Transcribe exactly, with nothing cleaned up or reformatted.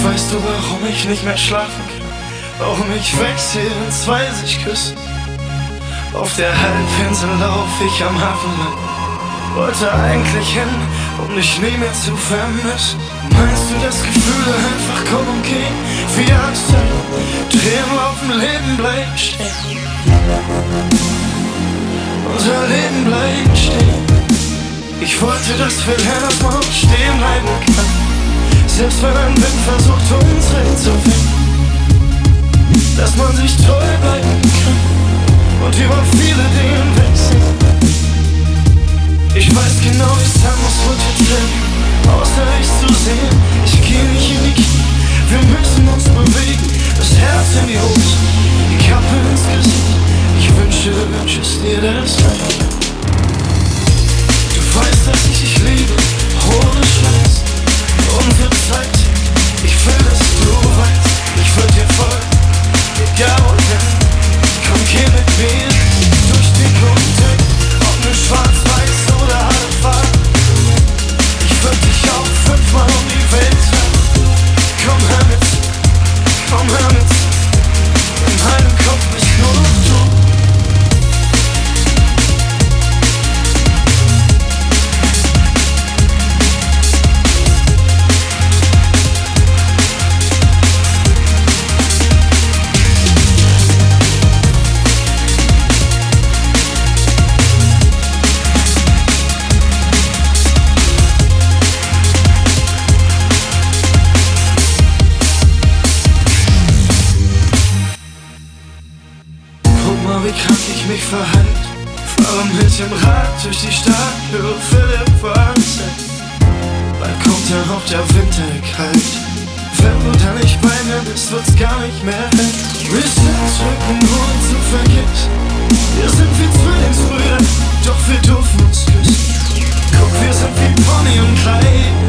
Weißt du, warum ich nicht mehr schlafen kann? Warum ich wechsle, wenn zwei sich küssen? Auf der Halbinsel lauf ich am Hafen lang. Wollte eigentlich hin, um dich nie mehr zu vermissen. Meinst du, dass Gefühle einfach kommen und gehen? Wie Angst, Tränen laufen, Leben bleibt stehen. Unser Leben bleibt stehen. Ich wollte, dass wir lernen, dass man auch stehen bleiben kann. Selbst wenn ein Wind versucht, uns wegzufinden. Dass man sich treu bleiben kann und über viele Dinge wechseln. Ich weiß genau, wie es sein muss, wird jetzt trennen. Außer dich zu sehen, ich geh nicht in die Knie. Wir müssen uns bewegen, das Herz in die Hose, die Kappe ins Gesicht. Ich wünsche, wünschest dir das rein. Du weißt, dass ich dich liebe, ohne Scheiß. Unsere Zeit, ich will, dass du weißt, ich würd dir folgen, egal wohin. Komm, geh mit mir durch die Kunde, ob nur schwarz-weiß oder alle Farben. Ich würd dich auch fünfmal um die Welt tragen. Komm, hör mit, komm, hör mit. In meinem Kopf bist nur noch du. Wie krank ich mich verhalte. Fahre mit dem Rad durch die Stadt, höre Philipp Wahnsinn. Bald kommt dann auch der Winter kalt. Wenn du dann nicht bei mir bist, wird's gar nicht mehr hell. Wir sind zurück, nur zu vergessen. Wir sind wie Zwillingsbrüder, doch wir dürfen uns küssen. Guck, wir sind wie Bonnie und Clyde.